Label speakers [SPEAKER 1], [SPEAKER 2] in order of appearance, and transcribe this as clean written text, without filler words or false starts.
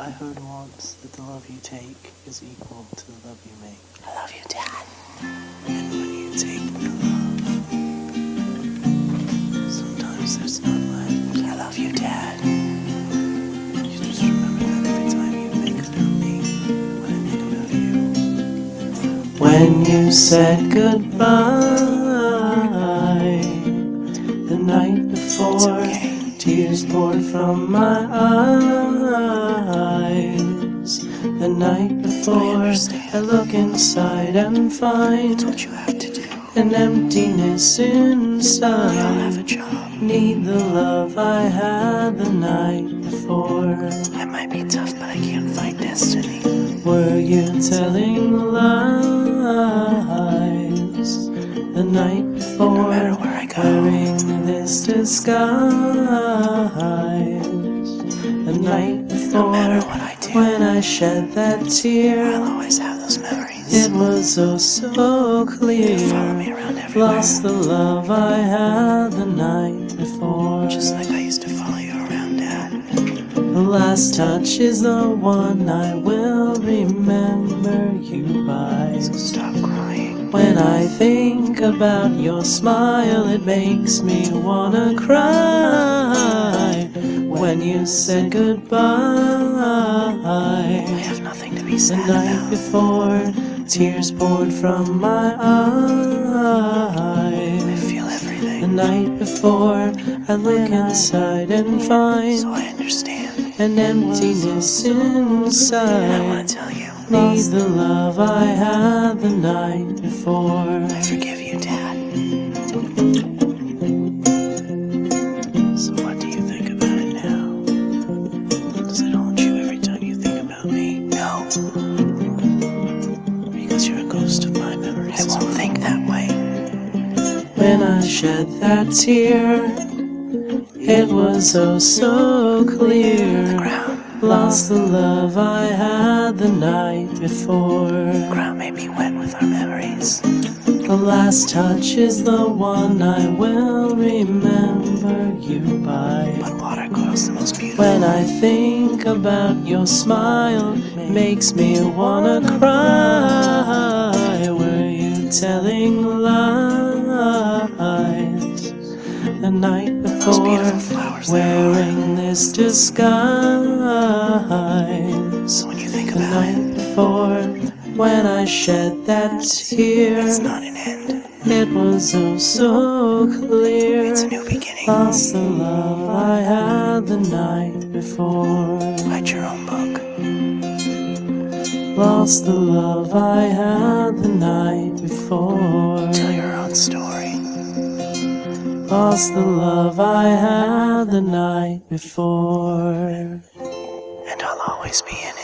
[SPEAKER 1] I heard once that the love you take is equal to the love you make.
[SPEAKER 2] I love you, Dad.
[SPEAKER 1] And when you take the love, sometimes there's none left.
[SPEAKER 2] I love you, Dad.
[SPEAKER 1] You just remember that every time you think about me, when I think about you. When you said goodbye, the night before, tears poured from my eyes. The night before, I look inside and find
[SPEAKER 2] It's what you have to do.
[SPEAKER 1] an emptiness inside.
[SPEAKER 2] We all have a job.
[SPEAKER 1] Need the love I had the night before.
[SPEAKER 2] I might be tough, but I can't fight destiny.
[SPEAKER 1] Were you telling lies the night before?
[SPEAKER 2] No matter where I go,
[SPEAKER 1] wearing this disguise. The night before,
[SPEAKER 2] no matter what I do,
[SPEAKER 1] when I shed that tear,
[SPEAKER 2] I'll always have those memories.
[SPEAKER 1] it was oh so clear.
[SPEAKER 2] You follow me around everywhere,
[SPEAKER 1] Lost the love I had the night before.
[SPEAKER 2] just like I used to follow you around, Dad.
[SPEAKER 1] The last touch is the one I will remember you by.
[SPEAKER 2] So stop crying.
[SPEAKER 1] When I think about your smile, it makes me wanna cry. When you said goodbye,
[SPEAKER 2] I have nothing to be
[SPEAKER 1] the
[SPEAKER 2] sad
[SPEAKER 1] night
[SPEAKER 2] about.
[SPEAKER 1] before, tears poured from my
[SPEAKER 2] I
[SPEAKER 1] eyes.
[SPEAKER 2] feel
[SPEAKER 1] The
[SPEAKER 2] everything,
[SPEAKER 1] night before, I look inside and
[SPEAKER 2] so
[SPEAKER 1] find
[SPEAKER 2] I understand.
[SPEAKER 1] an emptiness
[SPEAKER 2] And I want
[SPEAKER 1] inside.
[SPEAKER 2] to tell you,
[SPEAKER 1] Need the love I had the night before.
[SPEAKER 2] I forgive you, Dad.
[SPEAKER 1] So what do you think about it now? Does it haunt you every time you think about me?
[SPEAKER 2] No,
[SPEAKER 1] Because you're a ghost of my memories.
[SPEAKER 2] I won't think that way.
[SPEAKER 1] When I shed that tear, it was oh so
[SPEAKER 2] The
[SPEAKER 1] clear.
[SPEAKER 2] ground
[SPEAKER 1] Lost the love I had the night before.
[SPEAKER 2] made me wet with our memories.
[SPEAKER 1] The last touch is the one I will remember you by.
[SPEAKER 2] But water grows the most beautiful.
[SPEAKER 1] When I think about your smile, it makes me wanna cry. Were you telling lies the night
[SPEAKER 2] Those beautiful
[SPEAKER 1] before,
[SPEAKER 2] flowers there
[SPEAKER 1] wearing this disguise?
[SPEAKER 2] So when you think
[SPEAKER 1] The
[SPEAKER 2] about it,
[SPEAKER 1] night before, when I shed that tear,
[SPEAKER 2] it's not an end.
[SPEAKER 1] it was oh so clear.
[SPEAKER 2] It's a new beginning.
[SPEAKER 1] Lost the love I had the night before.
[SPEAKER 2] Write your own book.
[SPEAKER 1] Lost the love I had the night before.
[SPEAKER 2] Tell your own story.
[SPEAKER 1] Lost the love I had the night before.
[SPEAKER 2] And I'll always be in it.